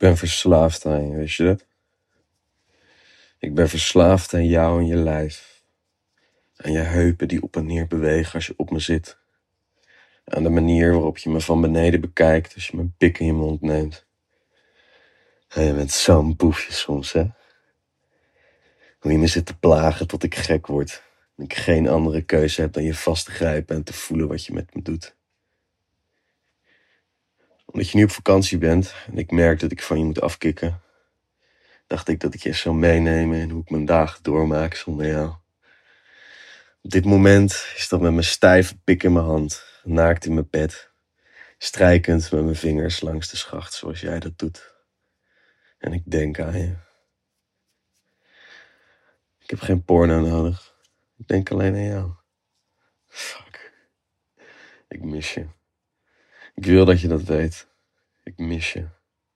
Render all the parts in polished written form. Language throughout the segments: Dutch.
ben verslaafd aan je, weet je dat? Ik ben verslaafd aan jou en je lijf. Aan je heupen die op en neer bewegen als je op me zit. Aan de manier waarop je me van beneden bekijkt als je mijn pik in je mond neemt. En je bent zo'n boefje soms, hè? Hoe je me zit te plagen tot ik gek word. En ik geen andere keuze heb dan je vast te grijpen en te voelen wat je met me doet. Omdat je nu op vakantie bent en ik merk dat ik van je moet afkicken, dacht ik dat ik je eens zou meenemen in hoe ik mijn dagen doormaak zonder jou. Op dit moment is dat met mijn stijve pik in mijn hand, naakt in mijn bed, strijkend met mijn vingers langs de schacht zoals jij dat doet. En ik denk aan je. Ik heb geen porno nodig. Ik denk alleen aan jou. Fuck. Ik mis je. Ik wil dat je dat weet. Ik mis je.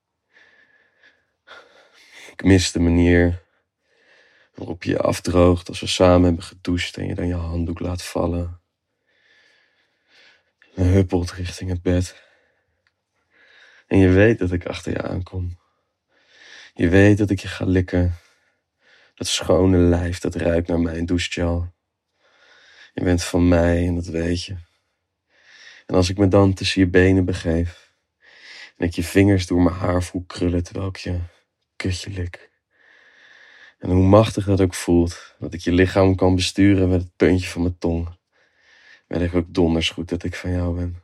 Ik mis de manier waarop je je afdroogt als we samen hebben gedoucht en je dan je handdoek laat vallen. En huppelt richting het bed. En je weet dat ik achter je aankom. Je weet dat ik je ga likken. Dat schone lijf dat ruikt naar mijn douchegel. Je bent van mij en dat weet je. En als ik me dan tussen je benen begeef en ik je vingers door mijn haar voel krullen terwijl ik je kutje lik. En hoe machtig dat ook voelt, dat ik je lichaam kan besturen met het puntje van mijn tong. Weet ik ook donders goed dat ik van jou ben.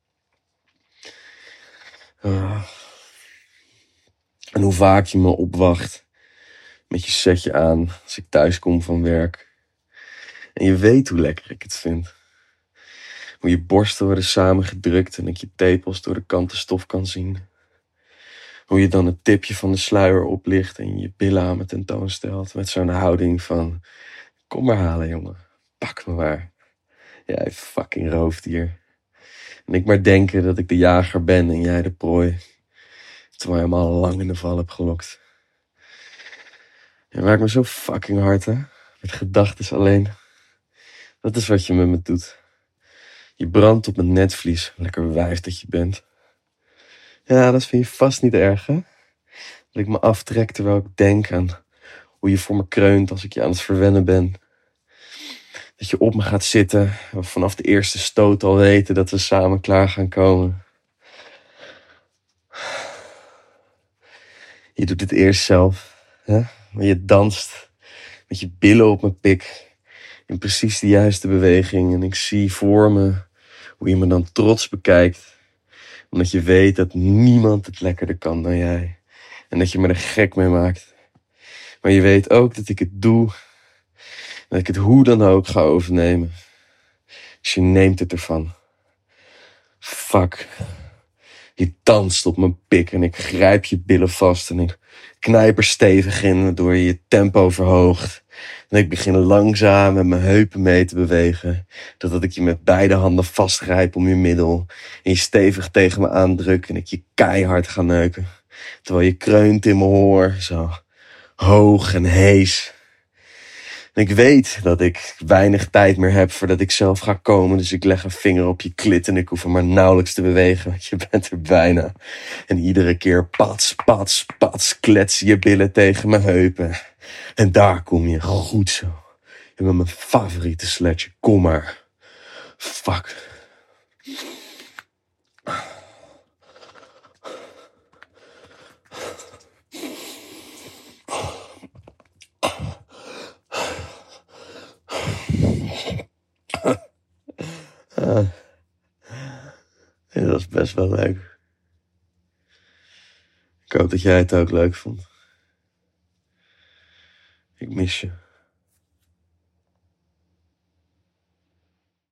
En hoe vaak je me opwacht met je setje aan als ik thuis kom van werk. En je weet hoe lekker ik het vind. Hoe je borsten worden samengedrukt en ik je tepels door de kanten stof kan zien. Hoe je dan het tipje van de sluier oplicht en je billen aan me tentoonstelt. Met zo'n houding van, kom maar halen jongen, pak me maar. Jij fucking roofdier. En ik maar denken dat ik de jager ben en jij de prooi. Terwijl je hem al lang in de val hebt gelokt. Je maakt me zo fucking hard, hè. Met gedachten alleen. Dat is wat je met me doet. Je brandt op mijn netvlies, lekker wijf dat je bent. Ja, dat vind je vast niet erg, hè? Dat ik me aftrek terwijl ik denk aan hoe je voor me kreunt als ik je aan het verwennen ben. Dat je op me gaat zitten en we vanaf de eerste stoot al weten dat we samen klaar gaan komen. Je doet het eerst zelf, hè? Maar je danst met je billen op mijn pik. In precies de juiste beweging. En ik zie voor me hoe je me dan trots bekijkt. Omdat je weet dat niemand het lekkerder kan dan jij. En dat je me er gek mee maakt. Maar je weet ook dat ik het doe. Dat ik het hoe dan ook ga overnemen. Dus je neemt het ervan. Fuck. Je danst op mijn pik en ik grijp je billen vast. En ik knijp er stevig in waardoor je je tempo verhoogt. En ik begin langzaam met mijn heupen mee te bewegen. Totdat ik je met beide handen vastgrijp om je middel. En je stevig tegen me aandruk en ik je keihard ga neuken. Terwijl je kreunt in mijn oor, zo hoog en hees. En ik weet dat ik weinig tijd meer heb voordat ik zelf ga komen. Dus ik leg een vinger op je klit en ik hoef hem maar nauwelijks te bewegen. Want je bent er bijna. En iedere keer pats, pats, pats klets je billen tegen mijn heupen. En daar kom je goed zo. En met mijn favoriete sledge. Kom maar. Fuck. Ja, dat is best wel leuk. Ik hoop dat jij het ook leuk vond. Ik mis je.